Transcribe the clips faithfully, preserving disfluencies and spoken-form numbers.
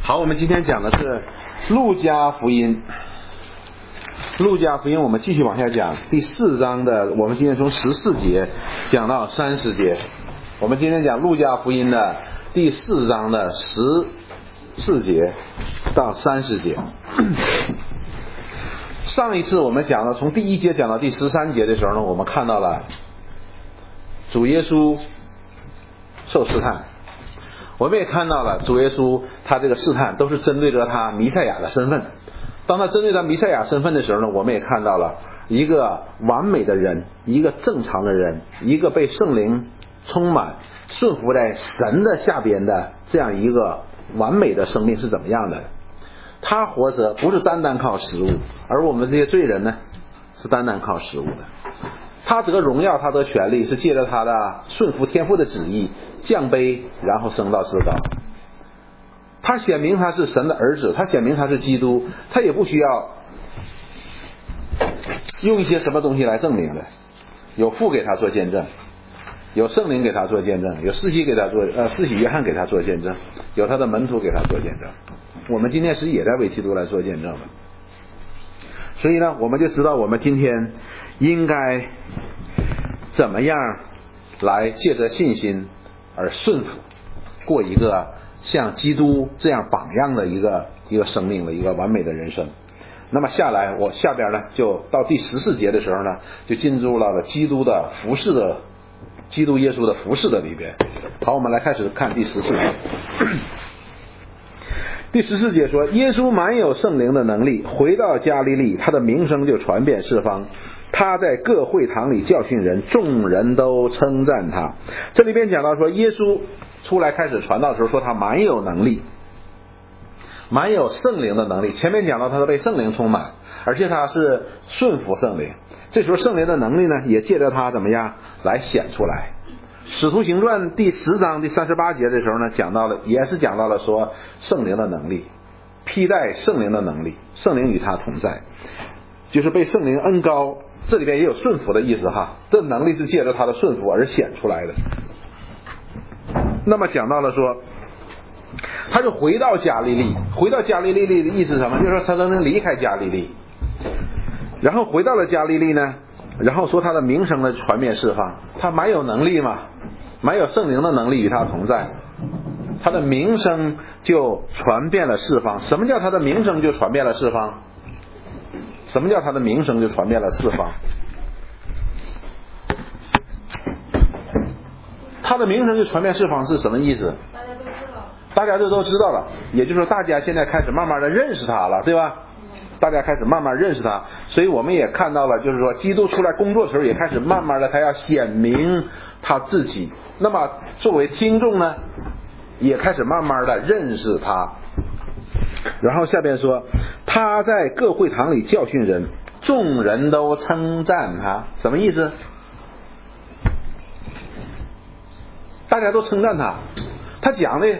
好，我们今天讲的是路加福音。路加福音我们继续往下讲，第四章的，我们今天从十四节讲到三十节。我们今天讲路加福音的第四章的十四节到三十节。上一次我们讲了从第一节讲到第十三节的时候呢，我们看到了主耶稣受试探，我们也看到了主耶稣他这个试探都是针对着他弥赛亚的身份。当他针对他弥赛亚身份的时候呢，我们也看到了一个完美的人，一个正常的人，一个被圣灵充满顺服在神的下边的这样一个完美的生命是怎么样的。他活着不是单单靠食物，而我们这些罪人呢是单单靠食物的。他得荣耀，他得权利，是借着他的顺服天父的旨意，降卑然后升到至高。他显明他是神的儿子，他显明他是基督，他也不需要用一些什么东西来证明的。有父给他做见证，有圣灵给他做见证，有施洗给他做呃施洗约翰给他做见证，有他的门徒给他做见证。我们今天是也在为基督来做见证的。所以呢，我们就知道我们今天应该怎么样来借着信心而顺服，过一个像基督这样榜样的一个一个生命的一个完美的人生。那么下来我下边呢就到第十四节的时候呢，就进入到了基督的服侍的基督耶稣的服侍的里边。好，我们来开始看第十四节。第十四节说，耶稣满有圣灵的能力，回到加利利，他的名声就传遍四方。他在各会堂里教训人，众人都称赞他。这里边讲到说，耶稣出来开始传道的时候，说他满有能力，满有圣灵的能力。前面讲到他是被圣灵充满，而且他是顺服圣灵。这时候圣灵的能力呢，也借着他怎么样来显出来。使徒行传第十章第三十八节的时候呢，讲到了，也是讲到了说圣灵的能力，披戴圣灵的能力，圣灵与他同在，就是被圣灵恩膏。这里边也有顺服的意思哈，这能力是借着他的顺服而显出来的。那么讲到了说，他就回到加利利，回到加利利的意思是什么？就是说他能离开加利利，然后回到了加利利呢，然后说他的名声的传遍四方。他蛮有能力嘛，蛮有圣灵的能力与他同在，他的名声就传遍了四方。什么叫他的名声就传遍了四方？什么叫他的名声就传遍了四方？他的名声就传遍四方是什么意思？ 大家都知道， 大家就都知道了，也就是说大家现在开始慢慢的认识他了，对吧？大家开始慢慢认识他，所以我们也看到了，就是说基督出来工作的时候也开始慢慢的他要显明他自己。那么作为听众呢，也开始慢慢的认识他。然后下边说，他在各会堂里教训人，众人都称赞他。什么意思？大家都称赞他。他讲的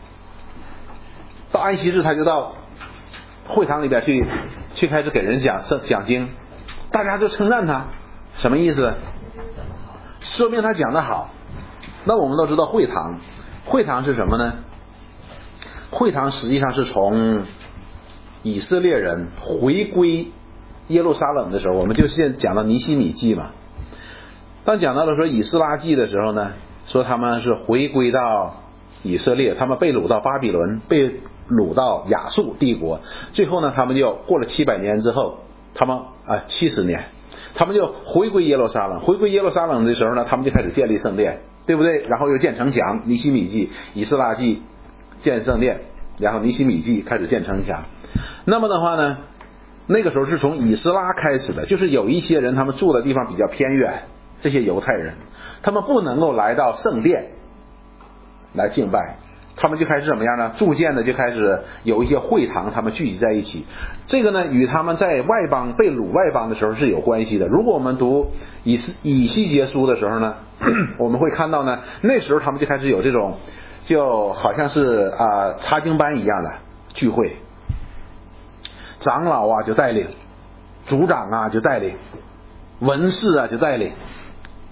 到安息日他就到会堂里边去去开始给人讲讲经，大家就称赞他。什么意思？说明他讲得好。那我们都知道会堂，会堂是什么呢？会堂实际上是从以色列人回归耶路撒冷的时候，我们就现在讲到尼希米记嘛。当讲到了说以斯拉记的时候呢，说他们是回归到以色列，他们被掳到巴比伦，被掳到亚述帝国，最后呢他们就过了七百年之后，他们啊七十年，他们就回归耶路撒冷。回归耶路撒冷的时候呢，他们就开始建立圣殿，对不对？然后又建城墙，尼希米记、以斯拉记建圣殿，然后尼希米记开始建城墙。那么的话呢，那个时候是从以斯拉开始的，就是有一些人他们住的地方比较偏远，这些犹太人他们不能够来到圣殿来敬拜，他们就开始怎么样呢？逐渐的就开始有一些会堂，他们聚集在一起。这个呢，与他们在外邦被掳外邦的时候是有关系的。如果我们读以以西结书的时候呢，我们会看到呢，那时候他们就开始有这种，就好像是啊、呃、查经班一样的聚会，长老啊就带领，族长啊就带领，文士啊就带领。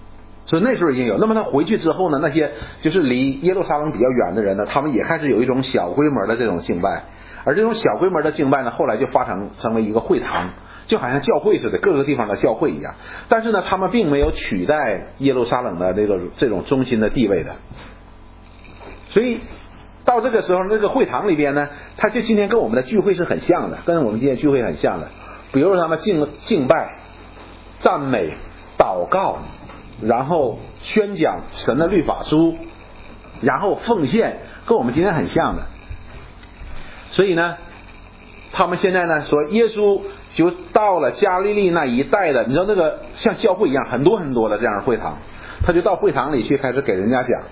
所以那时候已经有。那么他回去之后呢，那些就是离耶路撒冷比较远的人呢，他们也开始有一种小规模的这种敬拜，而这种小规模的敬拜呢，后来就发展成为一个会堂，就好像教会似的，各个地方的教会一样。但是呢，他们并没有取代耶路撒冷的这个这种中心的地位的。所以到这个时候，这个会堂里边呢，他就今天跟我们的聚会是很像的，跟我们今天聚会很像的。比如说他们敬敬拜、赞美、祷告，然后宣讲神的律法书，然后奉献，跟我们今天很像的。所以呢，他们现在呢说耶稣就到了加利利那一带的，你知道那个像教会一样很多很多的这样的会堂，他就到会堂里去开始给人家讲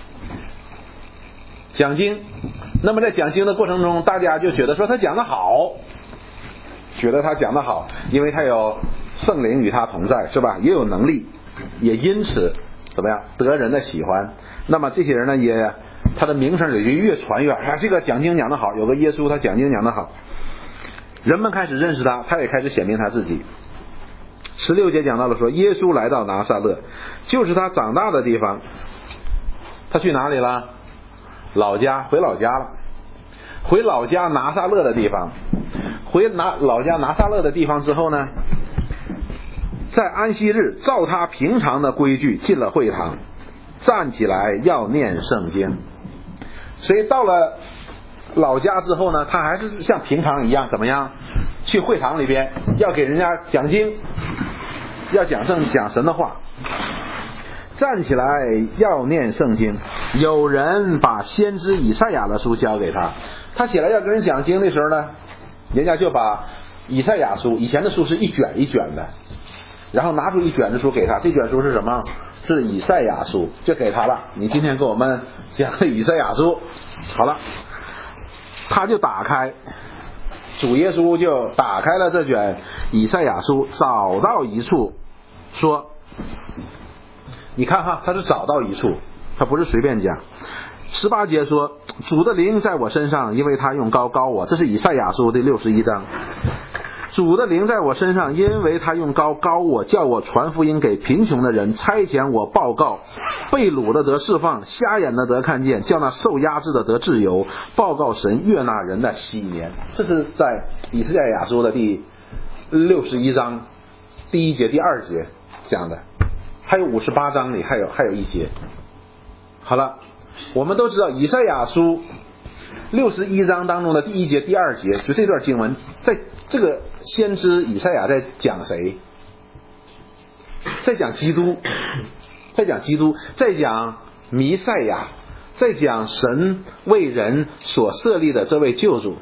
讲经。那么在讲经的过程中，大家就觉得说他讲得好，觉得他讲得好，因为他有圣灵与他同在，是吧？也有能力，也因此怎么样得人的喜欢。那么这些人呢，也他的名声也就越传越啊，这个讲经讲得好，有个耶稣他讲经讲得好，人们开始认识他，他也开始显明他自己。十六节讲到了说，耶稣来到拿撒勒，就是他长大的地方。他去哪里了？老家，回老家了，回老家拿撒勒的地方。回拿老家拿撒勒的地方之后呢，在安息日照他平常的规矩进了会堂，站起来要念圣经。所以到了老家之后呢，他还是像平常一样怎么样去会堂里边要给人家讲经，要讲圣讲神的话，站起来要念圣经。有人把先知以赛亚的书交给他，他起来要跟人讲经的时候呢，人家就把以赛亚书，以前的书是一卷一卷的，然后拿出一卷的书给他，这卷书是什么？是以赛亚书，就给他了。你今天给我们讲以赛亚书，好了，他就打开，主耶稣就打开了这卷以赛亚书，找到一处说，你看哈，他是找到一处，他不是随便讲。十八节说，主的灵在我身上，因为他用膏膏我，这是以赛亚书第六十一章。主的灵在我身上，因为他用膏膏我，叫我传福音给贫穷的人，差遣我报告被掳的得释放，瞎眼的得看见，叫那受压制的得自由，报告神悦纳人的喜年。这是在以赛亚书的第六十一章第一节第二节讲的，还有五十八章里还有还有一节。好了，我们都知道以赛亚书六十一章当中的第一节第二节，就这段经文，在这个先知以赛亚在讲谁？在讲基督，在讲基督，在讲弥赛亚，在讲神为人所设立的这位救主。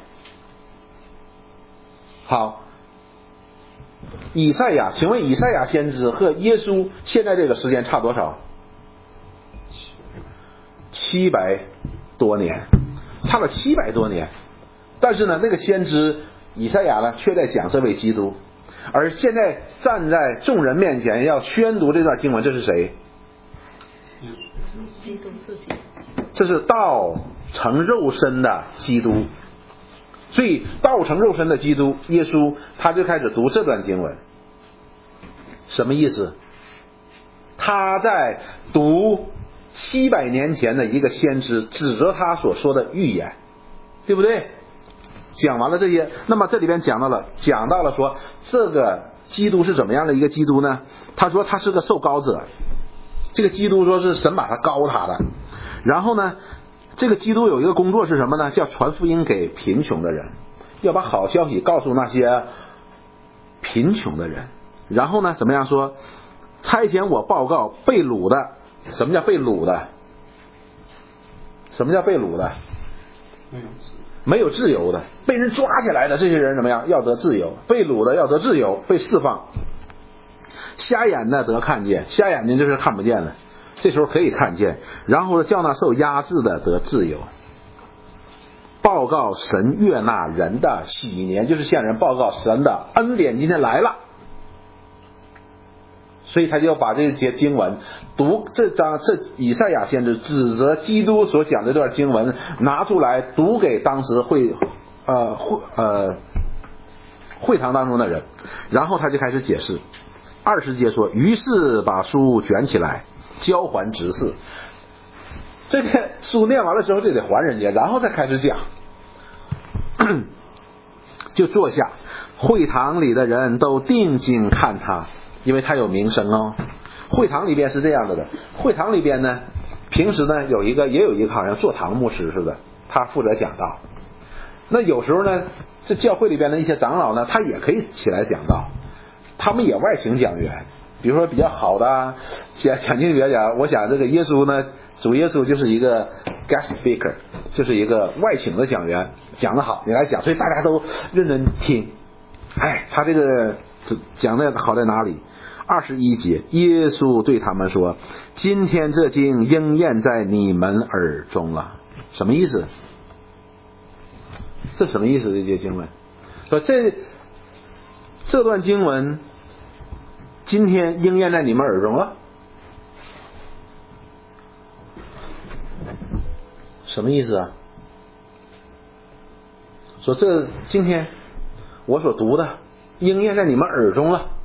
好，以赛亚，请问以赛亚先知和耶稣现在这个时间差多少？七百多年，差了七百多年。但是呢，那个先知以赛亚呢，却在讲这位基督。而现在站在众人面前要宣读这段经文，这是谁？ 基督自己。 这是道成肉身的基督。所以道成肉身的基督耶稣，他就开始读这段经文。什么意思？他在读七百年前的一个先知指责他所说的预言，对不对？讲完了这些，那么这里边讲到了讲到了说这个基督是怎么样的一个基督呢？他说他是个受膏者，这个基督说是神把他膏他的。然后呢，这个基督有一个工作是什么呢？叫传福音给贫穷的人，要把好消息告诉那些贫穷的人。然后呢，怎么样说？差遣我报告被掳的。什么叫被掳的？什么叫被掳的？ 没有没有自由的，被人抓起来的这些人怎么样？要得自由，被掳的要得自由，被释放。瞎眼的得看见，瞎眼睛就是看不见了，这时候可以看见。然后叫那受压制的得自由，报告神悦纳人的喜年，就是向人报告神的恩典今天来了。所以他就把这节经文读这章，这以赛亚先知指责基督所讲这段经文拿出来读给当时会呃会呃会堂当中的人，然后他就开始解释。二十节说，于是把书卷起来， 交还执事。这个书念完了之后就得还人家，然后再开始讲。就坐下，会堂里的人都定睛看他，因为他有名声哦。会堂里边是这样子的，会堂里边呢，平时呢有一个也有一个好像坐堂牧师似的，他负责讲道。那有时候呢，这教会里边的一些长老呢，他也可以起来讲道，他们也外请讲员。比如说比较好的讲讲经比较讲，我想这个耶稣呢，主耶稣就是一个 guest speaker， 就是一个外请的讲员，讲得好，你来讲，所以大家都认真听。哎，他这个讲的好在哪里？二十一节，耶稣对他们说：“今天这经应验在你们耳中了。”什么意思？这什么意思？这些经文说这这段经文今天应验在你们耳中了，什么意思啊？说这今天我所读的应验在你们耳中了，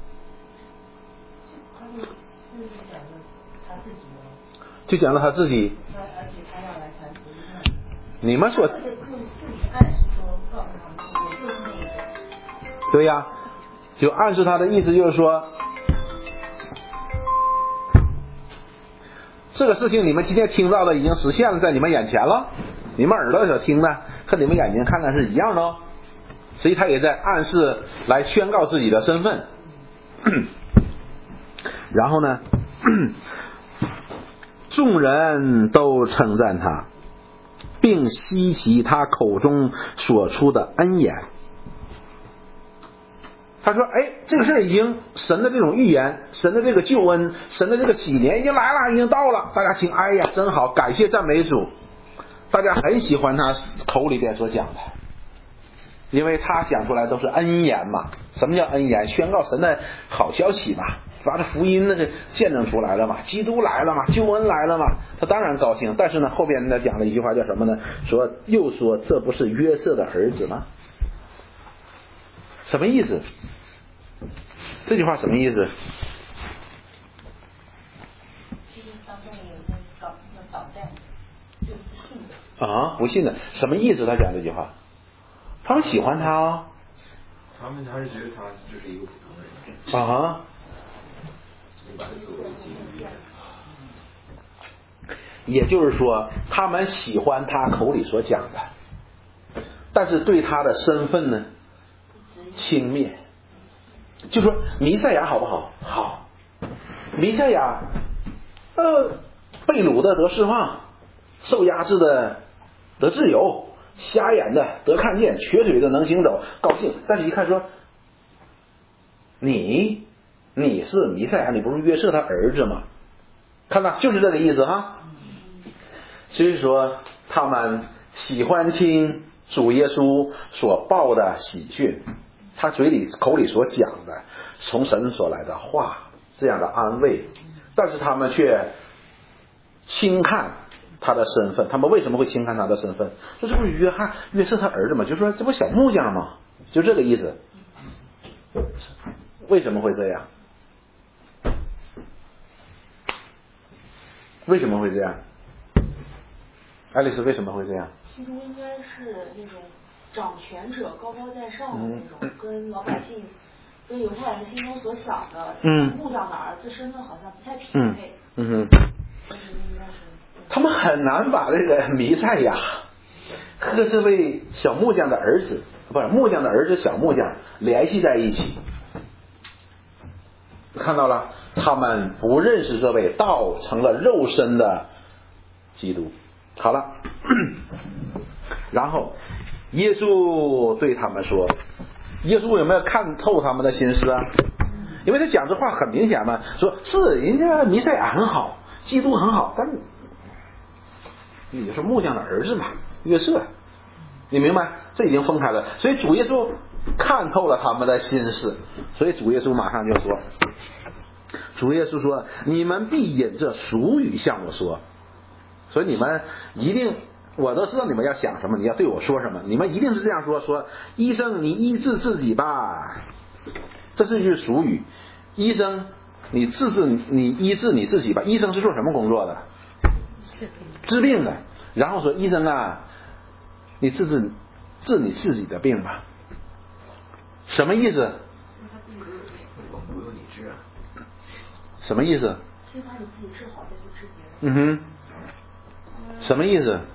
就讲了他自己。你们所对呀，就暗示他的意思就是说，这个事情你们今天听到的已经实现了，在你们眼前了，你们耳朵所听的和你们眼睛看看是一样的哦。所以他也在暗示来宣告自己的身份。然后呢，众人都称赞他，并稀奇他口中所出的恩言。他说哎，这个事儿已经神的这种预言，神的这个救恩，神的这个喜年已经来了，已经到了，大家听，哎呀真好，感谢赞美主。大家很喜欢他口里边所讲的，因为他讲出来都是恩言嘛。什么叫恩言？宣告神的好消息嘛，把这福音呢是见证出来了嘛，基督来了嘛，救恩来了嘛，他当然高兴。但是呢，后边呢讲了一句话叫什么呢？说又说这不是约瑟的儿子吗？什么意思？这句话什么意思？啊，不信的，什么意思？他讲这句话，他们喜欢他哦， 他们还是觉得他就是一个普通人啊。也就是说，他们喜欢他口里所讲的，但是对他的身份呢，轻蔑。就说弥赛亚好不好？好，弥赛亚，呃，被掳的得释放，受压制的得自由，瞎眼的得看见，瘸腿的能行走，高兴。但是一看说，你你是弥赛亚，你不是约瑟他儿子吗？看到就是这个意思哈。所以说他们喜欢听主耶稣所报的喜讯，他嘴里口里所讲的从神所来的话，这样的安慰，但是他们却轻看他的身份。他们为什么会轻看他的身份？说这不是约翰约瑟他儿子吗？就说这不小木匠吗？就这个意思。为什么会这样？为什么会这样？爱丽丝为什么会这样？ 其实应该是那种掌权者高高在上的那种，嗯、跟老百姓、跟犹太人心中所想的，嗯，木匠的儿子身份好像不太匹配。 嗯哼。他们很难把这个弥赛亚和这位小木匠的儿子，不是木匠的儿子小木匠联系在一起。看到了，他们不认识这位道成了肉身的基督。好了，然后耶稣对他们说，耶稣有没有看透他们的心思啊？因为他讲这话很明显嘛，说是人家弥赛亚很好，基督很好，但你就是木匠的儿子嘛，约瑟，你明白？这已经分开了。所以主耶稣看透了他们的心思，所以主耶稣马上就说，主耶稣说，你们必引着俗语向我说。所以你们一定，我都知道你们要想什么，你要对我说什么，你们一定是这样说，说医生你医治自己吧，这是一句俗语。医生你治治你医治你自己吧。医生是做什么工作的？治病的。然后说医生啊，你治治治你自己的病吧。什么意思？什么意思？ 先把你自己治好，再去治别人。 嗯哼。什么意思？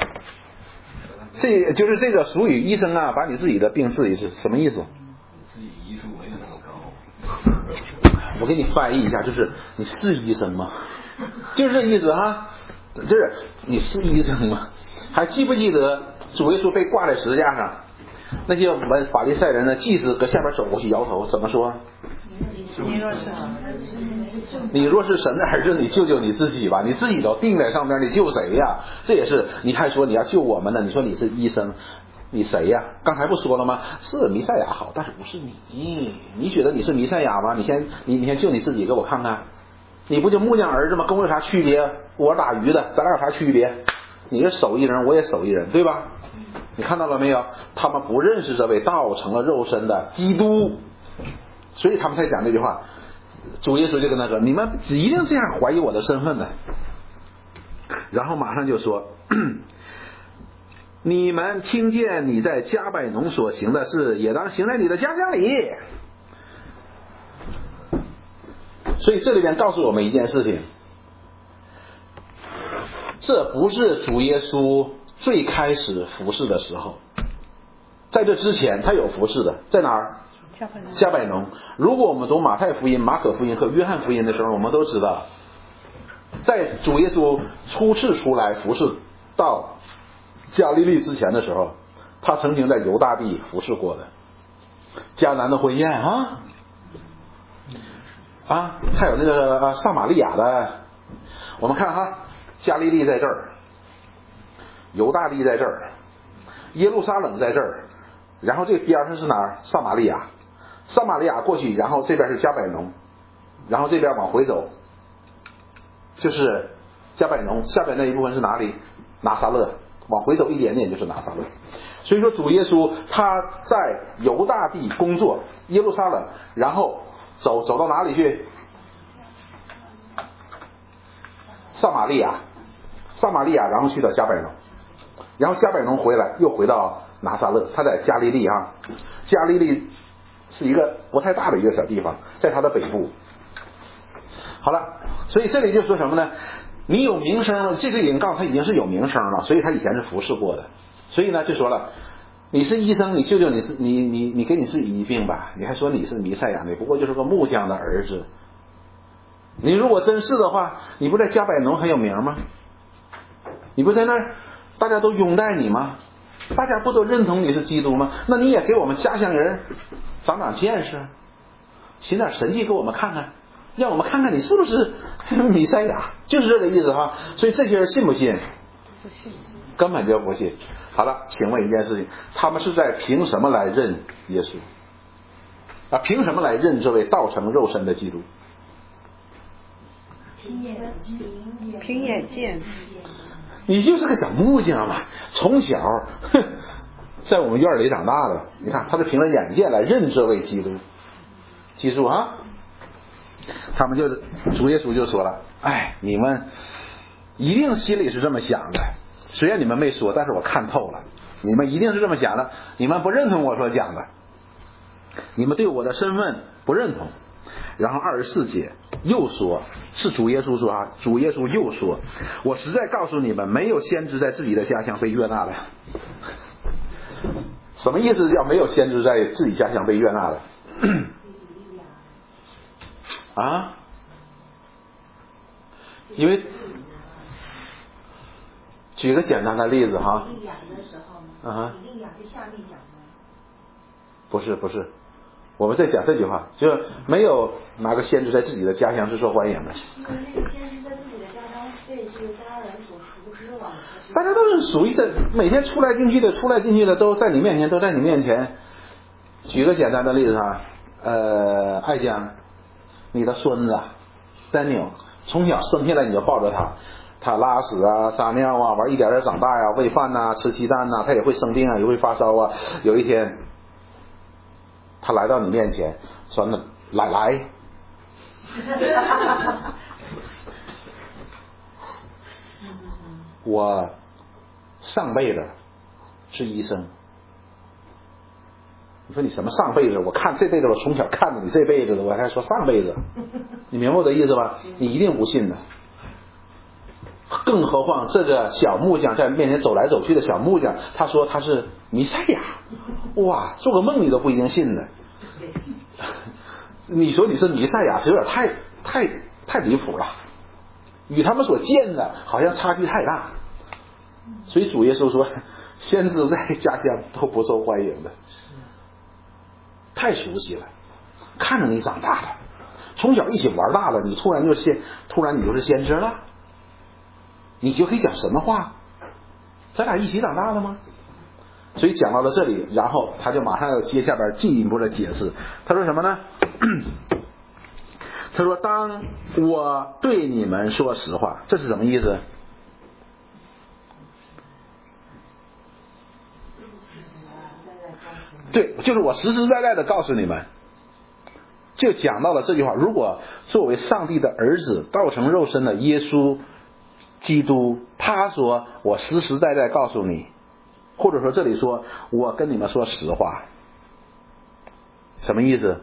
这就是这个俗语，医生啊，把你自己的病治一治，什么意思？ 自己医术没那么高。 我给你翻译一下，就是你是医生吗？就是这意思哈，就是你是医生吗？还记不记得主耶稣被挂在十字架上，那些文法利赛人呢，祭司搁下边走过去摇头，怎么说？ 你若是你若是神的儿子，你救救你自己吧，你自己都钉在上面，你救谁呀？这也是，你还说你要救我们呢？你说你是医生，你谁呀？刚才不说了吗？是弥赛亚好，但是不是你？你觉得你是弥赛亚吗？你先你你先救你自己，给我看看，你不就木匠儿子吗？跟我有啥区别？我打鱼的，咱俩有啥区别？你是手艺人，我也手艺人，对吧？你看到了没有？他们不认识这位道成了肉身的基督，所以他们才讲这句话。主耶稣就跟他说，你们一定这样怀疑我的身份的。然后马上就说，你们听见你在加百农所行的事，也当行在你的家乡里。所以这里边告诉我们一件事情，这不是主耶稣最开始服侍的时候，在这之前他有服侍的，在哪儿？加百农。如果我们读马太福音、马可福音和约翰福音的时候，我们都知道，在主耶稣初次出来服侍到加利利之前的时候，他曾经在犹大地服侍过的。迦南的婚宴啊，啊，还有那个啊撒玛利亚的。我们看哈，加利利在这儿，犹大地在这儿，耶路撒冷在这儿，然后这边上是哪儿？撒玛利亚。撒玛利亚过去，然后这边是加百农，然后这边往回走就是加百农，下边那一部分是哪里？拿撒勒，往回走一点点就是拿撒勒。所以说主耶稣他在犹大地工作，耶路撒冷，然后走走到哪里去？撒玛利亚，撒玛利亚，然后去到加百农，然后加百农回来又回到拿撒勒，他在加利利啊，加利利是一个不太大的一个小地方，在它的北部。好了，所以这里就说什么呢？你有名声了，这个人告诉他已经是有名声了，所以他以前是服侍过的。所以呢，就说了，你是医生，你救救你是你你你给你自己医病吧，你还说你是弥赛亚，你不过就是个木匠的儿子。你如果真是的话，你不在加百农很有名吗？你不在那儿，大家都拥戴你吗？大家不都认同你是基督吗？那你也给我们家乡人长长见识，行点神迹给我们看看，让我们看看你是不是弥赛亚，就是这个意思哈。所以这些人信不信？ 不信， 根本就不信。好了，请问一件事情，他们是在凭什么来认耶稣啊？凭什么来认这位道成肉身的基督？ 凭眼见， 凭眼见。 你就是个小木匠嘛，从小哼在我们院里长大的。你看，他是凭着眼见来认这位基督。记住啊，他们就是主耶稣就说了，哎，你们一定心里是这么想的，虽然你们没说，但是我看透了，你们一定是这么想的，你们不认同我所讲的，你们对我的身份不认同。然后二十四节又说，是主耶稣说啊，主耶稣又说，我实在告诉你们，没有先知在自己的家乡被悦纳的。什么意思叫没有先知在自己家乡被悦纳的？啊？因为举个简单的例子哈。啊？不是不是。我们在讲这句话，就没有哪个先知在自己的家乡是受欢迎的。 因为那个先知在自己的家乡被这个家人所熟知了。 大家都是属于的，每天出来进去的，出来进去的都在你面前，都在你面前。举个简单的例子哈，呃，爱江，你的孙子 Daniel 从小生下来你就抱着他，他拉屎啊、撒尿啊，玩一点点长大呀、啊，喂饭呐、啊、吃鸡蛋呐、啊，他也会生病啊，也会发烧啊。有一天。他来到你面前说，那来来我上辈子是医生。你说你什么上辈子？我看这辈子，我从小看着你这辈子的，我还说上辈子，你明白我的意思吧？你一定不信的。更何况这个小木匠在面前走来走去的小木匠，他说他是弥赛亚，哇，做个梦你都不一定信的。你说你是弥赛亚，是有点太太太离谱了，与他们所见的好像差距太大。所以主耶稣说，先知在家乡都不受欢迎的，太熟悉了，看着你长大的，从小一起玩大了，你突然就先突然你就是先知了，你就可以讲神的话，咱俩一起长大的吗？所以讲到了这里，然后他就马上要接下边进一步的解释。他说什么呢？他说当我对你们说实话，这是什么意思？对，就是我实实在在的告诉你们，就讲到了这句话。如果作为上帝的儿子道成肉身的耶稣基督，他说我实实在在告诉你，或者说这里说我跟你们说实话，什么意思？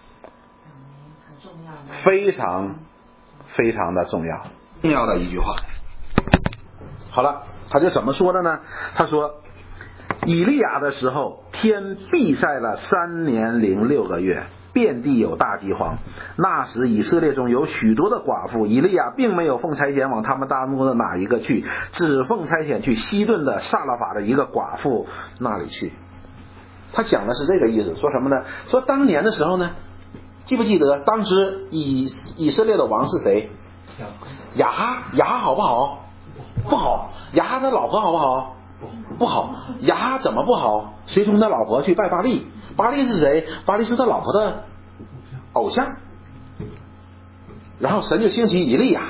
非常非常的重要，重要的一句话。好了，他就怎么说的呢？他说以利亚的时候，天闭塞了三年零六个月，遍地有大饥荒。那时以色列中有许多的寡妇，以利亚并没有奉差遣往他们当中的哪一个去，只奉差遣去西顿的撒勒法的一个寡妇那里去。他讲的是这个意思，说什么呢？说当年的时候呢，记不记得当时以以色列的王是谁？亚哈。亚哈好不好？不好。亚哈的老婆好不好？不好。亚哈怎么不好？随从他老婆去拜巴力。巴力是谁？巴力是他老婆的偶像。然后神就兴起以利亚。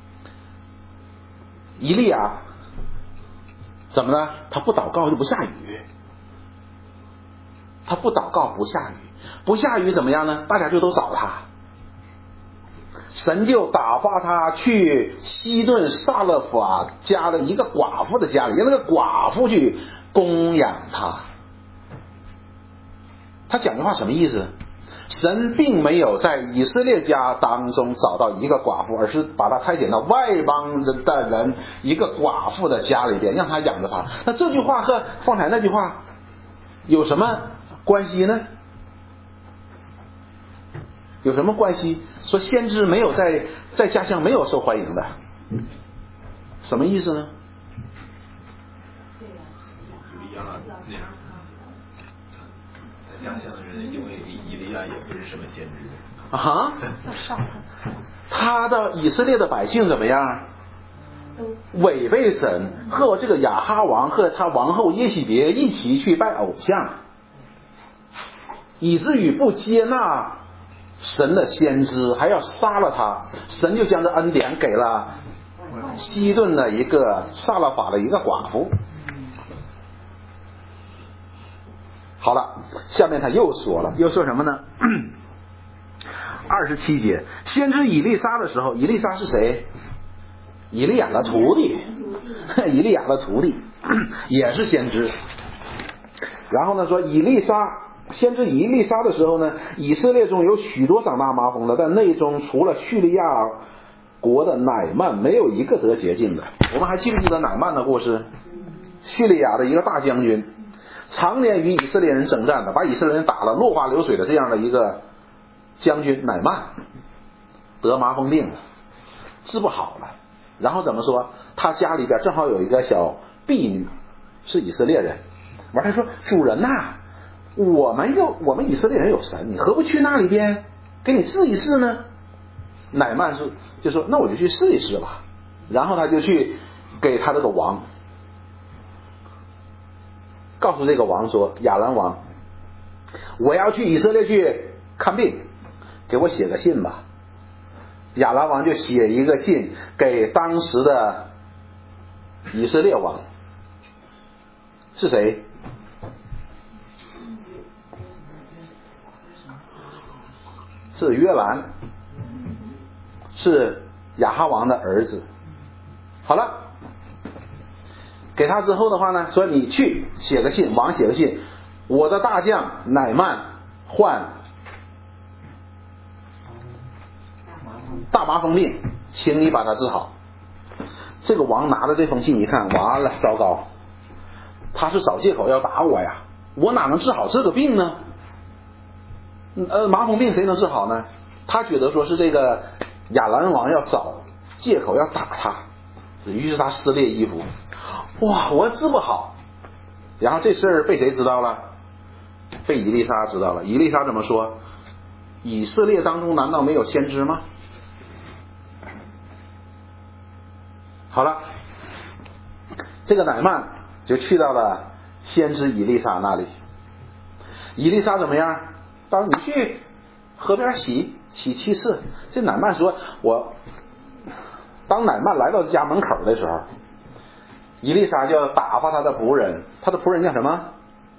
以利亚怎么了？他不祷告就不下雨。他不祷告不下雨，不下雨怎么样呢？大家就都找他。神就打发他去西顿撒勒法家的一个寡妇的家里，让那个寡妇去供养他。他讲的话什么意思？神并没有在以色列家当中找到一个寡妇，而是把他差遣到外邦人的人一个寡妇的家里边，让他养着他。那这句话和方才那句话有什么关系呢？有什么关系？说先知没有在在家乡没有受欢迎的，什么意思呢？ 以利亚那样，在家乡的人因为以利亚也不是什么先知啊，他的以色列的百姓怎么样？违背神，和这个亚哈王和他王后耶洗别一起去拜偶像，以至于不接纳神的先知，还要杀了他。神就将这恩典给了西顿的一个撒勒法的一个寡妇。好了，下面他又说了，又说什么呢？二十七节，先知以利沙的时候，以利沙是谁？以利亚的徒弟，以利亚的徒弟也是先知。然后呢说以利沙，先知以利沙的时候呢，以色列中有许多长大麻风的，但内中除了叙利亚国的乃曼，没有一个得洁净的。我们还记不记得乃曼的故事？叙利亚的一个大将军，常年与以色列人征战的，把以色列人打了落花流水的这样的一个将军乃曼，得麻风病了，治不好了。然后怎么说？他家里边正好有一个小婢女，是以色列人。完他说：“主人呐、啊，我们有我们以色列人有神，你何不去那里边给你试一试呢？”乃曼是就说：“那我就去试一试吧。”然后他就去给他这个王，告诉这个王说：“亚兰王，我要去以色列去看病，给我写个信吧。”亚兰王就写一个信给当时的以色列王，是谁？是约兰。 是亚哈王的儿子。好了，给他之后的话呢，说你去写个信，王写个信，我的大将乃曼患大麻风病，请你把他治好。这个王拿着这封信一看，完了，糟糕，他是找借口要打我呀，我哪能治好这个病呢？呃，麻风病谁能治好呢？他觉得说是这个亚兰王要找借口要打他，于是他撕裂衣服，哇，我治不好。然后这事儿被谁知道了？被以利沙知道了。以利沙怎么说？以色列当中难道没有先知吗？好了，这个乃曼就去到了先知以利沙那里。以利沙怎么样？当你去河边洗洗七次。这乃曼说，我当乃曼来到家门口的时候，以利沙就要打发他的仆人，他的仆人叫什么？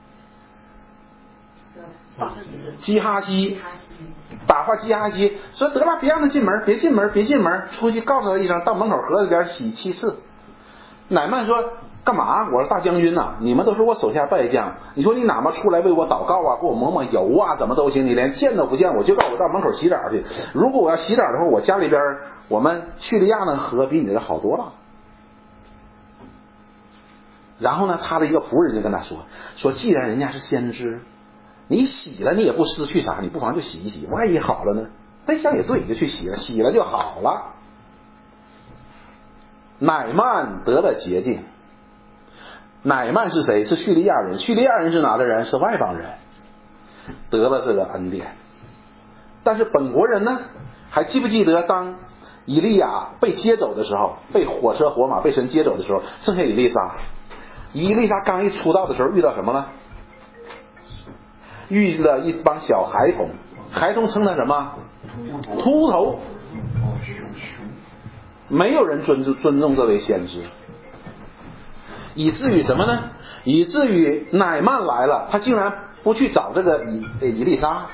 基哈西。打发基哈西说，得了，别让他进门，别进门，别进门，出去告诉他一声，到门口河里边洗七次。乃曼说，干嘛？我是大将军呐、啊，你们都是我手下败将，你说你哪怕出来为我祷告啊，给我抹抹油啊，怎么都行，你连见都不见，我就告我到门口洗澡去。如果我要洗澡的话，我家里边我们叙利亚那河比你这好多了。然后呢，他的一个仆人就跟他说，说既然人家是先知，你洗了你也不失去啥，你不妨就洗一洗，万一好了呢？那想也对，就去洗了，洗了就好了。乃曼得了洁净。乃曼是谁？是叙利亚人。叙利亚人是哪的人？是外邦人，得了这个恩典。但是本国人呢，还记不记得当以利亚被接走的时候，被火车火马被神接走的时候，剩下以利沙。以利沙刚一出道的时候遇到什么了？遇了一帮小孩童，孩童称他什么？秃头。没有人尊尊重这位先知，以至于什么呢？以至于乃曼来了，他竟然不去找这个以以利沙。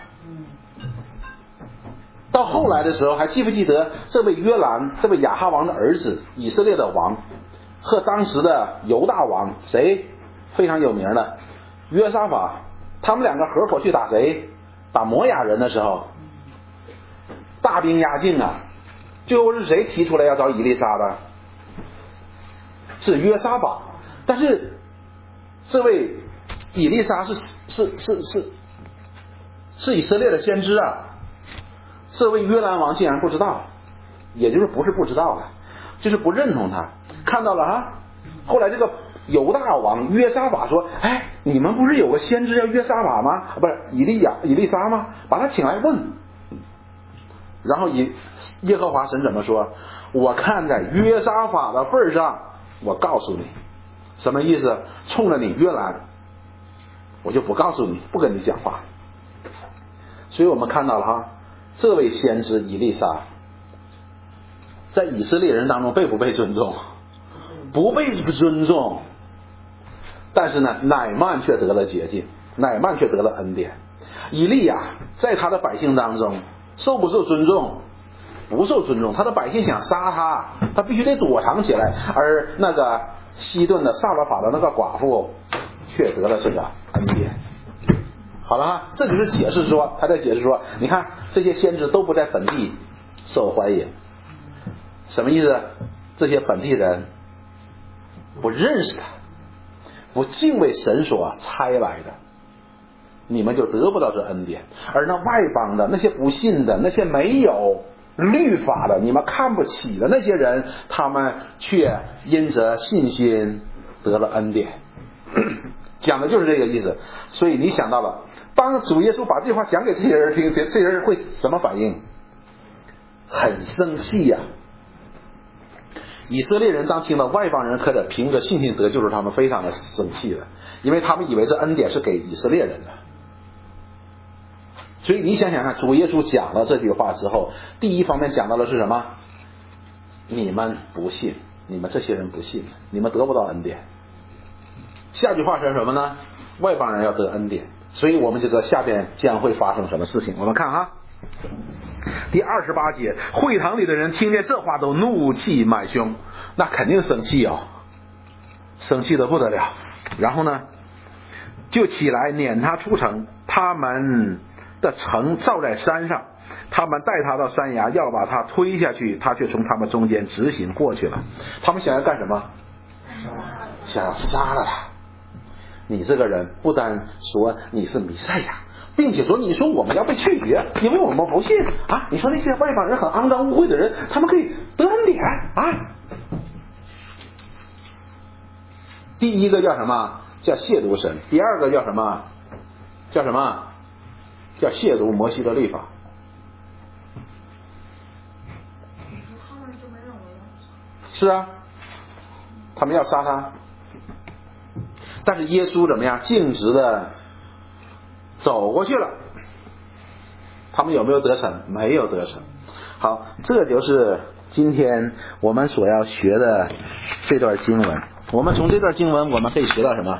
到后来的时候，还记不记得这位约兰，这位亚哈王的儿子，以色列的王，和当时的犹大王谁非常有名的约沙法，他们两个合伙去打谁？打摩亚人的时候，大兵压境啊。最后是谁提出来要找以利沙的？是约沙法。但是这位以利沙是是是是是以色列的先知啊，这位约兰王竟然不知道，也就是不是不知道啊，就是不认同他。看到了啊，后来这个犹大王约沙法说，哎，你们不是有个先知叫约沙法吗？不是以利亚以利沙吗？把他请来问。然后以耶和华神怎么说？我看在约沙法的份上，我告诉你，什么意思？冲着你约兰，我就不告诉你，不跟你讲话。所以我们看到了哈，这位先知以利沙在以色列人当中被不被尊重？不被尊重。但是呢，乃曼却得了洁净，乃曼却得了恩典。以利亚在他的百姓当中受不受尊重？不受尊重。他的百姓想杀他，他必须得躲藏起来。而那个西顿的撒勒法的那个寡妇却得了这个恩典。好了哈，这就是解释说，他在解释说，你看这些先知都不在本地受欢迎，什么意思？这些本地人不认识他，不敬畏神所差来的，你们就得不到这恩典。而那外邦的那些不信的那些没有律法的你们看不起的那些人，他们却因着信心得了恩典。讲的就是这个意思。所以你想到了，当主耶稣把这话讲给这些人听，这这些人会什么反应？很生气呀、啊！以色列人当听到外邦人可得凭着信心得救时，他们非常的生气的，因为他们以为这恩典是给以色列人的。所以你想想看，主耶稣讲了这句话之后，第一方面讲到的是什么？你们不信，你们这些人不信，你们得不到恩典。下句话是什么呢？外邦人要得恩典。所以我们就知道下边将会发生什么事情。我们看哈。 第二十八节，会堂里的人听见这话都怒气满胸，那肯定生气哦，生气得不得了。然后呢，就起来撵他出城，他们的城造在山上，他们带他到山崖，要把他推下去，他却从他们中间直行过去了。他们想要干什么？想要杀了他。你这个人不单说你是弥赛亚，并且说你说我们要被拒绝，因为我们不信啊！你说那些外邦人很肮脏污秽的人，他们可以得恩典啊！第一个叫什么？叫亵渎神。第二个叫什么？叫什么？叫亵渎摩西的律法。是啊，他们要杀他。但是耶稣怎么样？径直的走过去了。他们有没有得逞？没有得逞。好，这就是今天我们所要学的这段经文。我们从这段经文我们可以学到什么？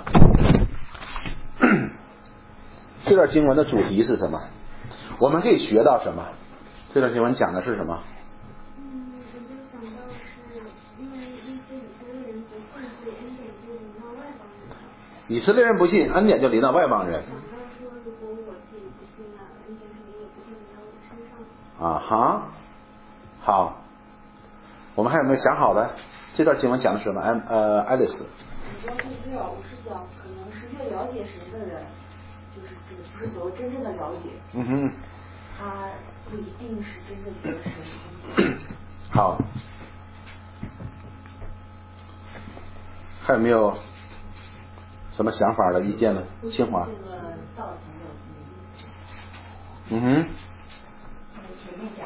这段经文的主题是什么？我们可以学到什么？这段经文讲的是什么？ 嗯，我就想到是因为一些以色列人不信，所以恩典就临到外邦人。 以色列人不信，恩典就临到外邦人。 想到说，如果我自己不信啊，恩典肯定也不会临到我身上。 啊哈，好，我们还有没有想好的？这段经文讲的是什么？爱呃，爱丽丝。 主要是这样，我是想，可能是越了解神的人，就是指不是所谓真正的了解， 嗯哼， 他不一定是真正觉得神。 好，还有没有什么想法的意见呢？清华。 这个道前没有什么意思。 嗯哼。 前面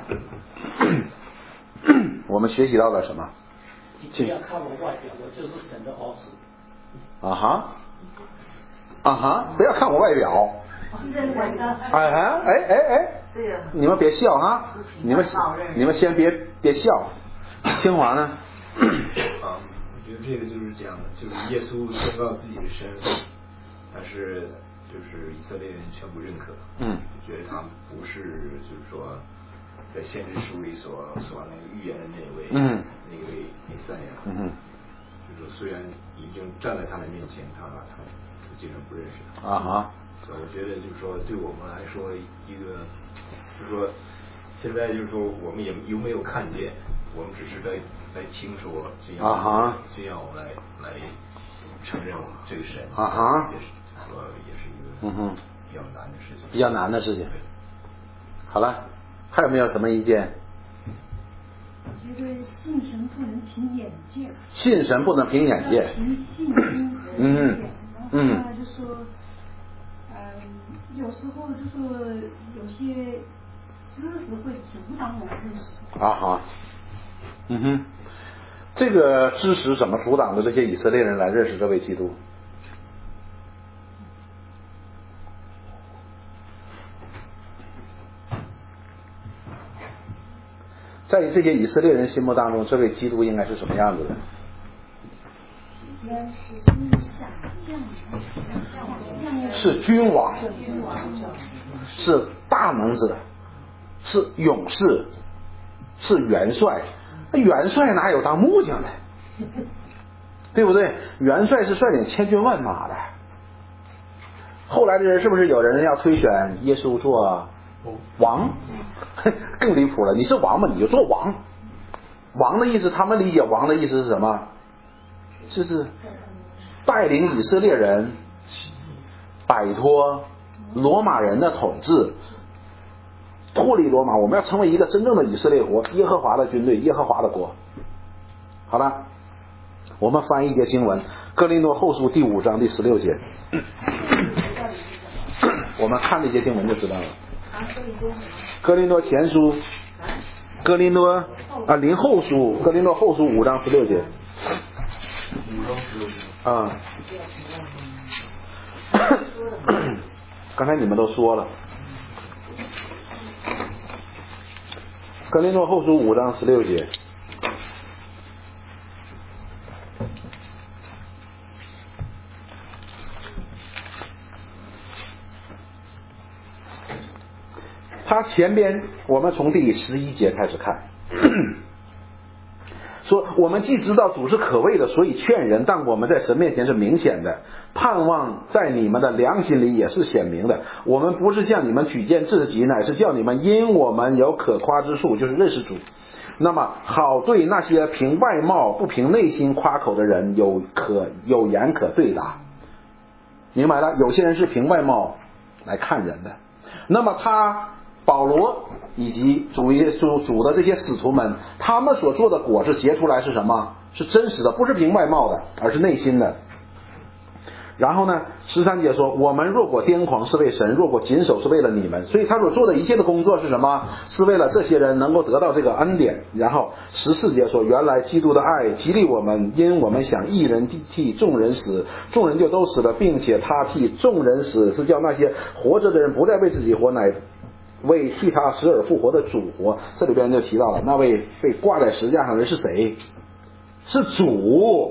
讲。 我们学习到了什么？ 你不要看我外表，我就是神的儿子。 啊哈，啊哈，不要看我外表。哎哈，哎哎哎，你们别笑哈，你们你们先别别笑。清华呢？ 啊，我觉得这个就是讲，就是耶稣宣告自己的身份，但是就是以色列人全部认可， 嗯， 觉得他不是就是说在先知书里所所那个预言的那位， 嗯， 那位弥赛亚， 嗯哼， 就是虽然已经站在他的面前，他他实际上不认识他。 啊哈， 所以我觉得就是说，对我们来说，一个就是说，现在就是说我们也又没有看见，我们只是在在听说，这样啊哈， 这样我们来来承认我们这个神啊哈， 也是说也是一个嗯哼比较难的事情， 比较难的事情。好了，还有没有什么意见？ 我觉得信神不能凭眼见， 信神不能凭眼见， 凭信心。 嗯嗯。 然后就说，嗯、呃，有时候就说有些知识会阻挡我们认识。 啊哈，嗯哼，这个知识怎么阻挡的这些以色列人来认识这位基督？在这些以色列人心目当中，这位基督应该是什么样子的？ 应该是想象， 是君王，是大能者，是勇士，是元帅。那元帅哪有当木匠的？对不对？元帅是率领千军万马的。后来的人是不是有人要推选耶稣做王？更离谱了，你是王嘛，你就做王。王的意思，他们理解王的意思是什么？就是带领以色列人摆脱罗马人的统治，脱离罗马，我们要成为一个真正的以色列国，耶和华的军队，耶和华的国。好了，我们翻译一节经文，哥林多后书第五章第十六节。我们看这些经文就知道了。哥林多前书，哥林多啊林后书，哥林多后书五章十六节。 五章十六节。 啊。刚才你们都说了。哥林多后书五章十六节。 他前边我们从第十一节开始看，说我们既知道主是可畏的，所以劝人，但我们在神面前是明显的，盼望在你们的良心里也是显明的。我们不是向你们举荐自己，乃是叫你们因我们有可夸之处，就是认识主。那么好对那些凭外貌不凭内心夸口的人有可有言可对答。明白了，有些人是凭外貌来看人的。那么他保罗以及主耶稣主的这些使徒们，他们所做的果子结出来是什么？是真实的，不是凭外貌的，而是内心的。然后呢，十三节说，我们若果癫狂是为神，若果谨守是为了你们。所以他所做的一切的工作是什么？是为了这些人能够得到这个恩典。然后十四节说，原来基督的爱激励我们，因我们想一人替众人死，众人就都死了，并且他替众人死，是叫那些活着的人不再为自己活，乃为替他死而复活的主活。这里边就提到了那位被挂在十字架上的人是谁？是主，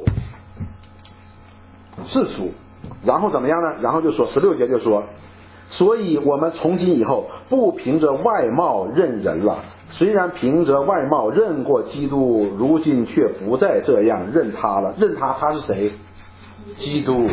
是主。然后怎么样呢？然后就说十六节就说，所以我们从今以后不凭着外貌认人了，虽然凭着外貌认过基督，如今却不再这样认他了。认他，他是谁？基督。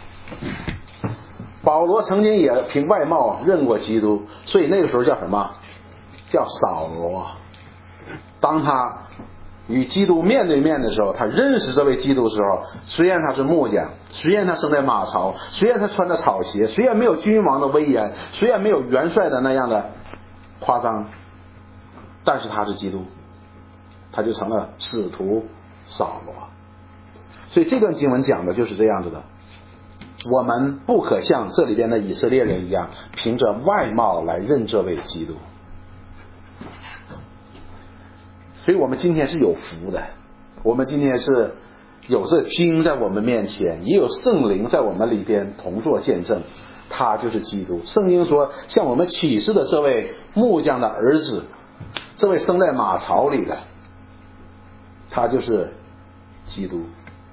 保罗曾经也凭外貌认过基督，所以那个时候叫什么？叫扫罗。当他与基督面对面的时候，他认识这位基督的时候，虽然他是木匠，虽然他生在马槽，虽然他穿着草鞋，虽然没有君王的威严，虽然没有元帅的那样的夸张，但是他是基督，他就成了使徒扫罗。所以这段经文讲的就是这样子的，我们不可像这里边的以色列人一样，凭着外貌来认这位基督。所以我们今天是有福的，我们今天是有这经在我们面前，也有圣灵在我们里边同作见证，他就是基督。圣经说，向我们启示的这位木匠的儿子，这位生在马槽里的，他就是基督。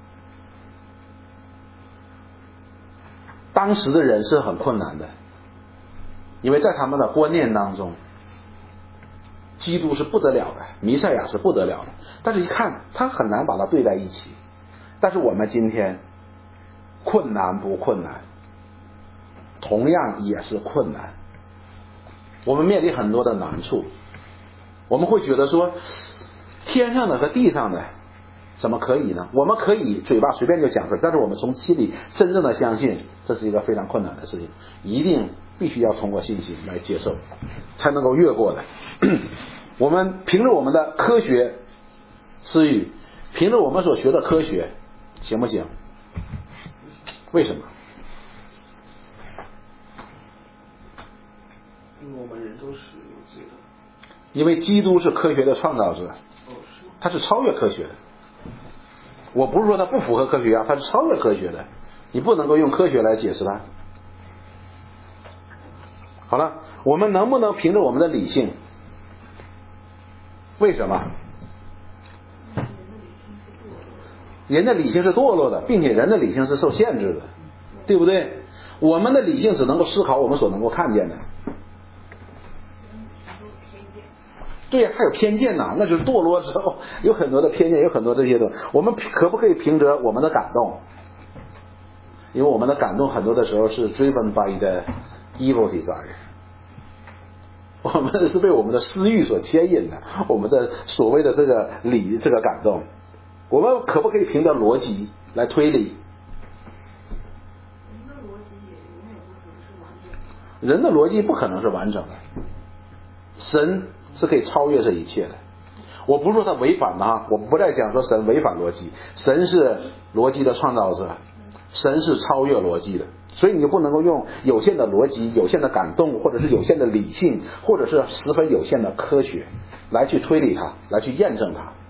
当时的人是很困难的，因为在他们的观念当中，基督是不得了的，弥赛亚是不得了的，但是一看他很难把它对在一起。但是我们今天困难不困难？同样也是困难。我们面临很多的难处，我们会觉得说，天上的和地上的怎么可以呢？我们可以嘴巴随便就讲出来，但是我们从心里真正的相信，这是一个非常困难的事情，一定必须要通过信心来接受，才能够越过的。我们凭着我们的科学思域，凭着我们所学的科学，行不行？为什么？ 因为我们人都是有罪的。 因为基督是科学的创造者，他是超越科学的。我不是说他不符合科学啊，他是超越科学的，你不能够用科学来解释它。好了，我们能不能凭着我们的理性？为什么？人的理性是堕落的，并且人的理性是受限制的，对不对？我们的理性只能够思考我们所能够看见的。对呀，还有偏见呐，那就是堕落之后有很多的偏见，有很多这些东西。我们可不可以凭着我们的感动？因为我们的感动很多的时候是 driven by the evil desire， 我们是被我们的私欲所牵引的，我们的所谓的这个理这个感动，我们可不可以凭着逻辑来推理？人的逻辑不可能是完整的，神是可以超越这一切的。我不是说他违反啊，我不再讲说神违反逻辑，神是逻辑的创造者，神是超越逻辑的，所以你就不能够用有限的逻辑、有限的感动，或者是有限的理性，或者是十分有限的科学来去推理它，来去验证它。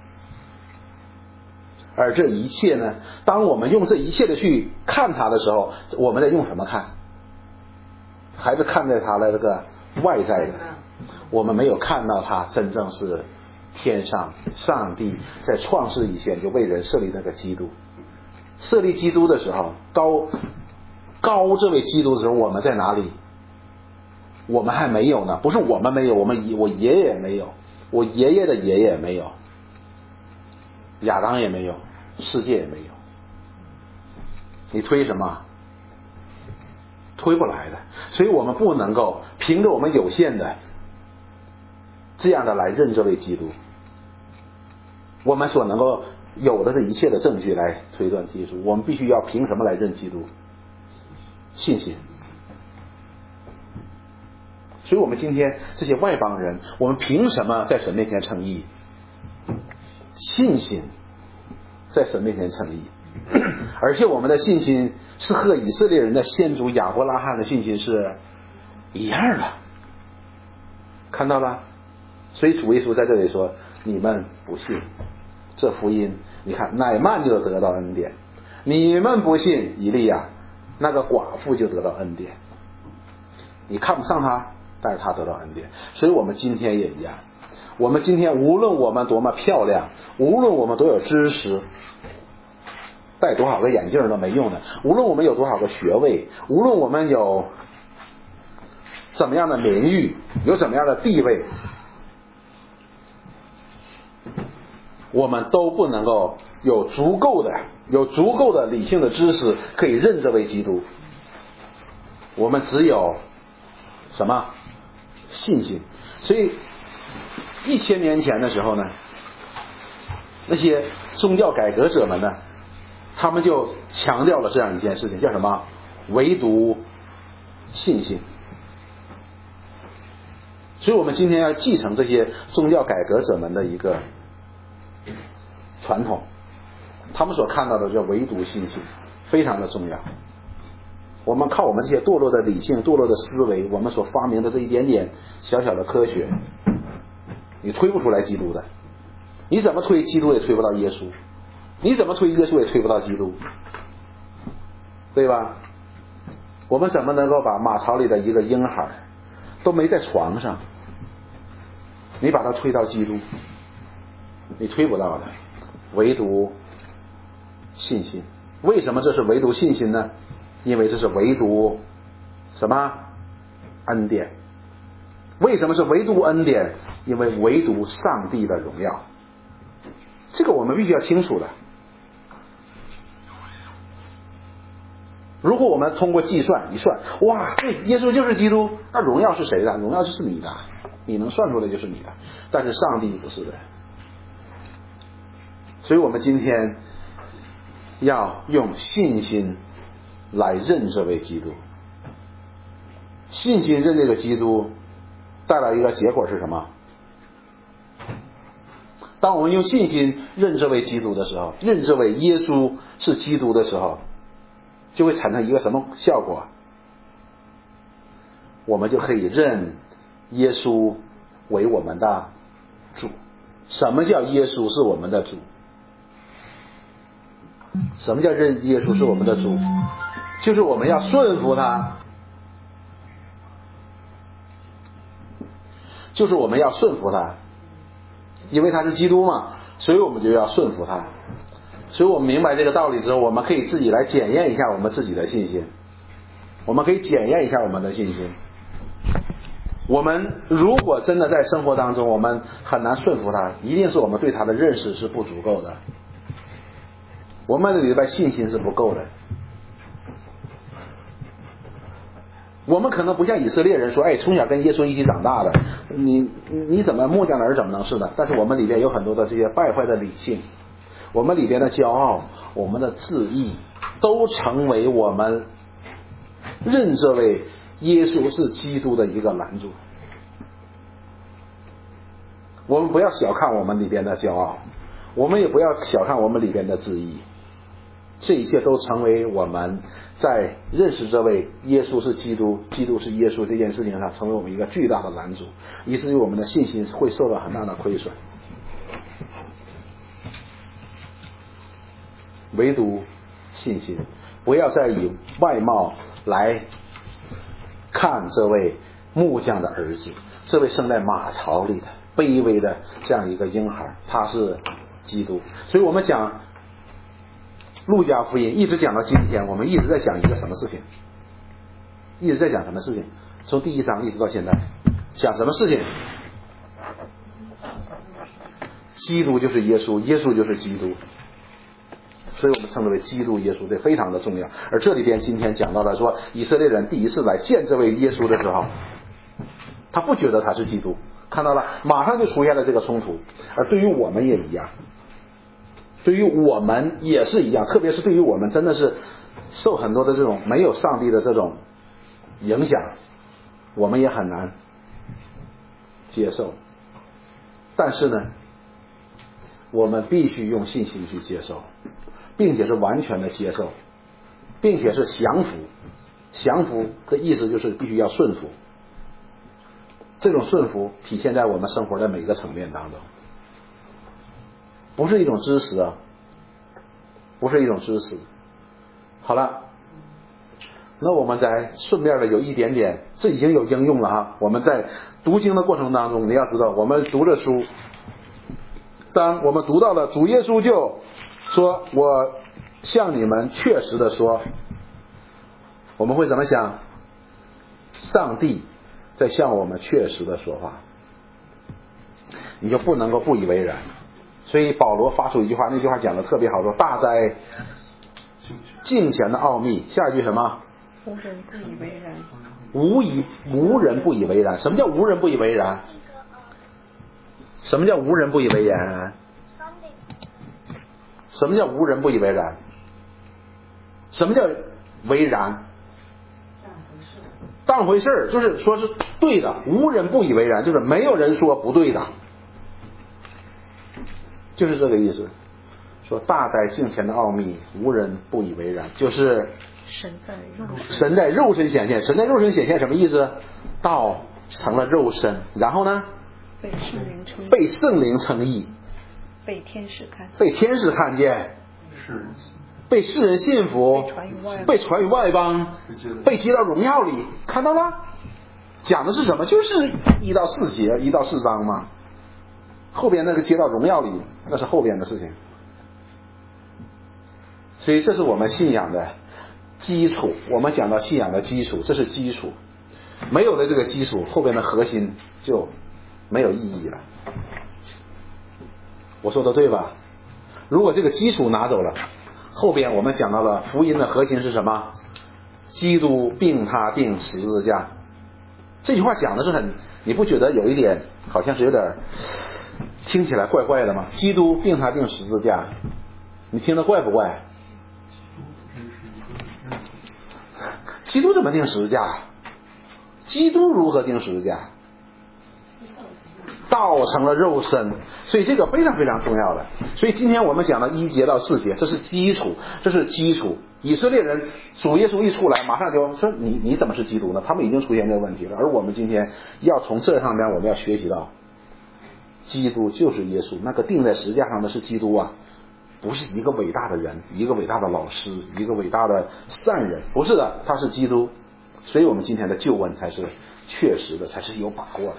而这一切呢，当我们用这一切的去看它的时候，我们在用什么看？还是看在它的这个外在的，我们没有看到它真正是天上上帝在创世以前就为人设立那个基督。设立基督的时候，高高这位基督的时候，我们在哪里？ 我们还没有呢，不是我们没有，我们我爷爷也没有，我爷爷的爷爷也没有，亚当也没有，世界也没有。你推什么？推不来的。所以我们不能够凭着我们有限的这样的来认这位基督，我们所能够有的这一切的证据来推断基督，我们必须要凭什么来认基督？信心。所以我们今天这些外邦人，我们凭什么在神面前称义？信心在神面前称义。而且我们的信心是和以色列人的先祖亚伯拉罕的信心是一样的，看到了？所以主耶稣在这里说，你们不信，这福音你看乃曼就得到恩典，你们不信以利亚，那个寡妇就得到恩典。你看不上他，但是他得到恩典。所以我们今天也一样，我们今天无论我们多么漂亮，无论我们多有知识，戴多少个眼镜都没用的，无论我们有多少个学位，无论我们有怎么样的名誉，有怎么样的地位，我们都不能够有足够的有足够的理性的知识可以认这位基督。我们只有什么？信心。所以一千年前的时候呢，那些宗教改革者们呢，他们就强调了这样一件事情，叫什么？唯独信心。所以我们今天要继承这些宗教改革者们的一个传统，他们所看到的叫唯独信心，非常的重要。我们靠我们这些堕落的理性、堕落的思维，我们所发明的这一点点小小的科学，你推不出来基督的。你怎么推基督也推不到耶稣，你怎么推耶稣也推不到基督，对吧？我们怎么能够把马槽里的一个婴孩都没在床上，你把他推到基督，你推不到的。唯独信心。为什么这是唯独信心呢？因为这是唯独什么？恩典。为什么是唯独恩典？因为唯独上帝的荣耀。这个我们必须要清楚的。如果我们通过计算一算，哇，对，耶稣就是基督，那荣耀是谁的？荣耀就是你的，你能算出来就是你的。但是上帝不是的。所以我们今天要用信心来认这位基督。信心认这个基督带来一个结果是什么？当我们用信心认这位基督的时候，认这位耶稣是基督的时候，就会产生一个什么效果？我们就可以认耶稣为我们的主。什么叫耶稣是我们的主？什么叫认耶稣是我们的主？就是我们要顺服他，就是我们要顺服他，因为他是基督嘛，所以我们就要顺服他。所以我们明白这个道理之后，我们可以自己来检验一下我们自己的信心，我们可以检验一下我们的信心。我们如果真的在生活当中我们很难顺服他，一定是我们对他的认识是不足够的，我们里边信心是不够的。我们可能不像以色列人说，哎，从小跟耶稣一起长大的，你你怎么木匠的儿怎么能是的？但是我们里边有很多的这些败坏的理性，我们里边的骄傲，我们的自义，都成为我们认这位耶稣是基督的一个拦阻。我们不要小看我们里边的骄傲，我们也不要小看我们里边的自义，这一切都成为我们在认识这位耶稣是基督，基督是耶稣这件事情上成为我们一个巨大的拦阻，以至于我们的信心会受到很大的亏损。唯独信心，不要再以外貌来看这位木匠的儿子，这位生在马槽里的卑微的这样一个婴孩，他是基督。所以我们讲路加福音一直讲到今天，我们一直在讲一个什么事情？ 一直在讲什么事情？从第一章一直到现在，讲什么事情？基督就是耶稣，耶稣就是基督，所以我们称之为基督耶稣，这非常的重要。而这里边今天讲到了说，以色列人第一次来见这位耶稣的时候，他不觉得他是基督，看到了，马上就出现了这个冲突。而对于我们也一样，对于我们也是一样，特别是对于我们真的是受很多的这种没有上帝的这种影响，我们也很难接受。但是呢，我们必须用信心去接受，并且是完全的接受，并且是降服。降服的意思就是必须要顺服。这种顺服体现在我们生活的每个层面当中，不是一种知识啊，不是一种知识。好了，那我们再顺便的有一点点，这已经有应用了啊。我们在读经的过程当中，你要知道，我们读着书，当我们读到了主耶稣就说，我向你们确实的说，我们会怎么想？上帝在向我们确实的说话，你就不能够不以为然。所以保罗发出一句话，那句话讲的特别好，说大哉敬虔的奥秘。下一句什么？ 无人不以为然。 无以无人不以为然。什么叫无人不以为然？什么叫无人不以为然？什么叫无人不以为然？什么叫为然？当回事儿，就是说是对的，无人不以为然，就是没有人说不对的，就是这个意思。说大哉敬虔的奥秘，无人不以为然，就是神在肉身神在肉身显现。神在肉身显现什么意思？道成了肉身，然后呢？ 被圣灵称义， 被圣灵称义， 被天使看， 被天使看见， 是被世人信服， 被传于外邦， 被传于外邦，被接到荣耀里。看到了，讲的是什么？就是一到四节，一到四章嘛。后边那个接到荣耀里，那是后边的事情。所以这是我们信仰的基础。我们讲到信仰的基础，这是基础。没有了这个基础，后边的核心就没有意义了。我说的对吧？如果这个基础拿走了，后边我们讲到了福音的核心是什么？基督并他定十字架。这句话讲的是很，你不觉得有一点好像是有点听起来怪怪的吗？基督并他定十字架，你听得怪不怪？基督怎么定十字架？基督如何定十字架？道成了肉身，所以这个非常非常重要的。所以今天我们讲的一节到四节，这是基础，这是基础。以色列人主耶稣一出来，马上就说你你怎么是基督呢？他们已经出现这个问题了。而我们今天要从这上边，我们要学习到，基督就是耶稣，那个钉在十字架上的是基督啊，不是一个伟大的人，一个伟大的老师，一个伟大的善人，不是的，他是基督。所以我们今天的救恩才是确实的，才是有把握的。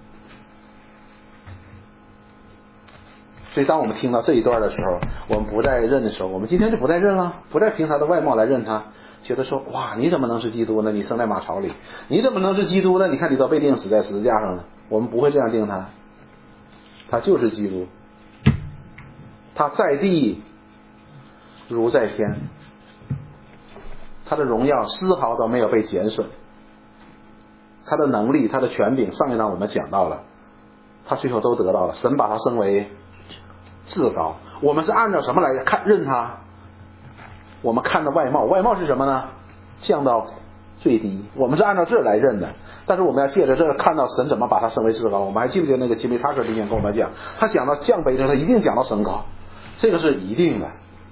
所以当我们听到这一段的时候，我们不再认的时候，我们今天就不再认了，不再凭他的外貌来认他，觉得说哇，你怎么能是基督呢？你生在马槽里，你怎么能是基督呢？你看你都被钉死在十字架上了。我们不会这样定他，他就是基督，他在地如在天，他的荣耀丝毫都没有被减损，他的能力，他的权柄，上一章我们讲到了，他最后都得到了，神把他升为至高。我们是按照什么来看认他？我们看的外貌，外貌是什么呢？降到最低，我们是按照这来认的。但是我们要借着这看到神怎么把他升为至高。我们还记不记得那个吉米塔克之前跟我们讲，他讲到降卑的时候，他一定讲到升高，这个是一定的。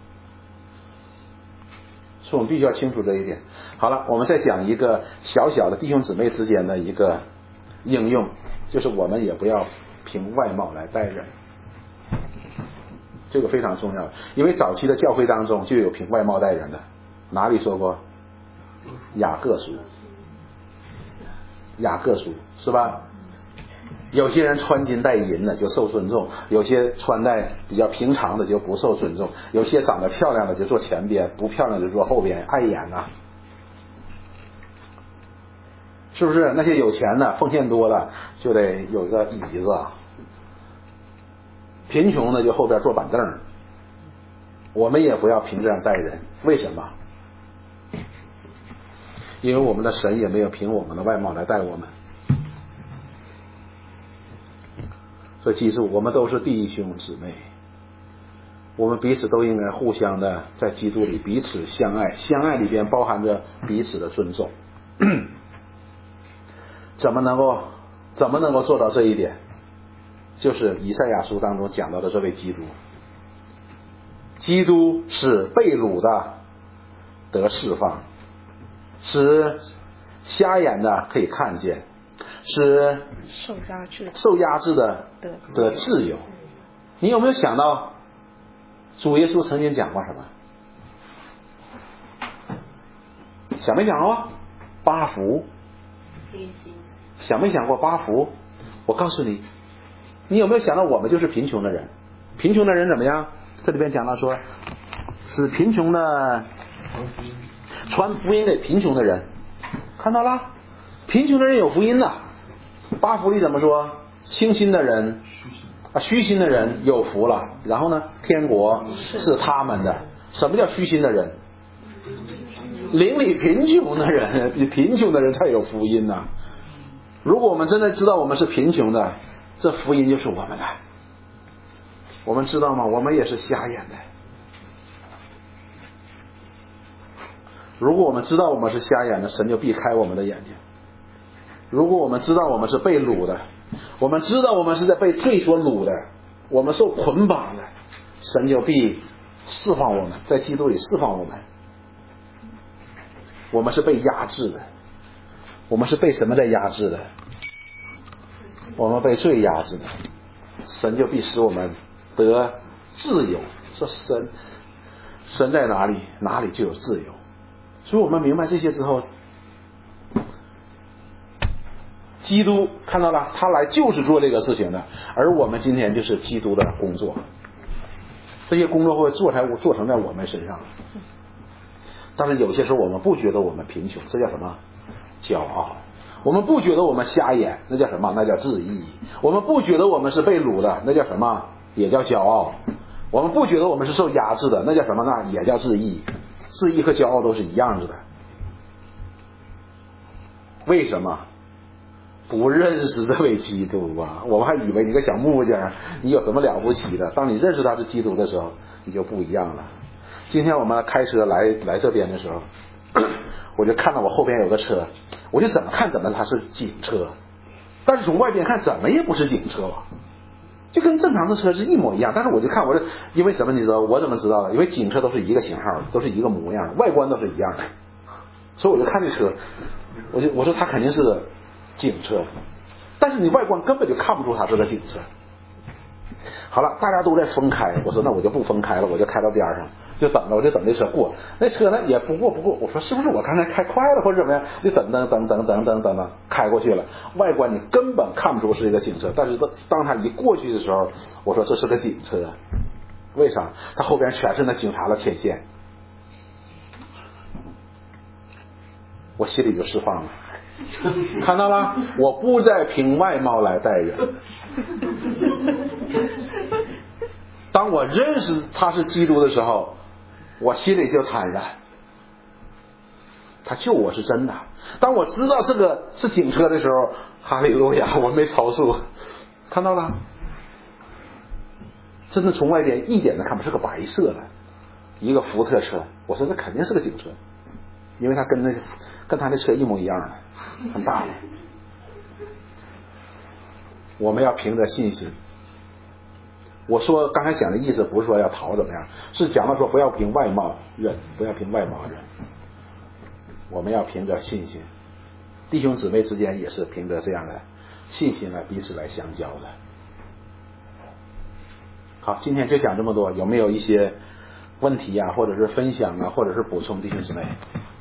所以我们必须要清楚这一点。好了，我们再讲一个小小的弟兄姊妹之间的一个应用，就是我们也不要凭外貌来待人，这个非常重要。因为早期的教会当中就有凭外貌待人的，哪里说过？雅各书，雅各书是吧？有些人穿金戴银的就受尊重，有些穿戴比较平常的就不受尊重，有些长得漂亮的就坐前边，不漂亮的就坐后边，碍眼啊。 是不是？那些有钱的奉献多了就得有一个椅子，贫穷的就后边坐板凳。我们也不要凭这样待人，为什么？因为我们的神也没有凭我们的外貌来待我们。所以记住，我们都是弟兄姊妹，我们彼此都应该互相的在基督里彼此相爱，相爱里边包含着彼此的尊重。怎么能够怎么能够做到这一点？就是以赛亚书当中讲到的这位基督。基督使被掳的得释放，使瞎眼的可以看见，使受压制受压制的得自由。你有没有想到主耶稣曾经讲过什么？想没想过八福？想没想过八福？我告诉你，你有没有想到我们就是贫穷的人？贫穷的人怎么样？这里边讲到说，是贫穷的传福音给贫穷的人，看到了，贫穷的人有福音的。八福里怎么说？清心的人啊，虚心的人有福了。然后呢，天国是他们的。什么叫虚心的人？邻里贫穷的人，比贫穷的人才有福音呢、啊。如果我们真的知道我们是贫穷的，这福音就是我们的。我们知道吗？我们也是瞎眼的。如果我们知道我们是瞎眼的，神就避开我们的眼睛。如果我们知道我们是被掳的，我们知道我们是在被罪所掳的，我们受捆绑的，神就必释放我们，在基督里释放我们。我们是被压制的，我们是被什么在压制的？我们被罪压制的，神就必使我们得自由。说神神在哪里，哪里就有自由。所以我们明白这些之后，基督看到了，他来就是做这个事情的，而我们今天就是基督的工作。这些工作会做才做成在我们身上。但是有些时候我们不觉得我们贫穷，这叫什么？骄傲。我们不觉得我们瞎眼，那叫什么？那叫自义。我们不觉得我们是被掳的，那叫什么？也叫骄傲。我们不觉得我们是受压制的，那叫什么呢？也叫自义。自义和骄傲都是一样子的。为什么？不认识这位基督啊！我们还以为你个小木匠，你有什么了不起的？当你认识他是基督的时候，你就不一样了。今天我们开车来来这边的时候，我就看到我后边有个车，我就怎么看怎么它是警车，但是从外边看怎么也不是警车，就跟正常的车是一模一样。但是我就看我这，因为什么你知道？我怎么知道的？因为警车都是一个型号，都是一个模样，外观都是一样的，所以我就看这车，我就我说它肯定是个警车，但是你外观根本就看不出它是个警车。好了，大家都在分开，我说那我就不分开了，我就开到边上，就等着，我就等这车过。那车呢也不过不过，我说是不是我刚才开快了或者怎么样？就等等等等等等等等开过去了。外观你根本看不出是一个警车，但是当他一过去的时候，我说这是个警车，为啥？他后边全是那警察的天线，我心里就释放了。看到了，我不再凭外貌来待人。当我认识他是基督的时候，我心里就坦然，他救我是真的。当我知道这个是警车的时候，哈利路亚，我没超速。看到了，真的从外边一点都看不，是个白色的一个福特车。我说这肯定是个警车，因为他跟那跟他那车一模一样的，很大的。我们要凭着信心。我说刚才讲的意思不是说要逃怎么样，是讲到说不要凭外貌认，不要凭外貌认，我们要凭着信心。弟兄姊妹之间也是凭着这样的信心来彼此来相交的。好，今天就讲这么多，有没有一些问题啊，或者是分享啊，或者是补充，弟兄姊妹？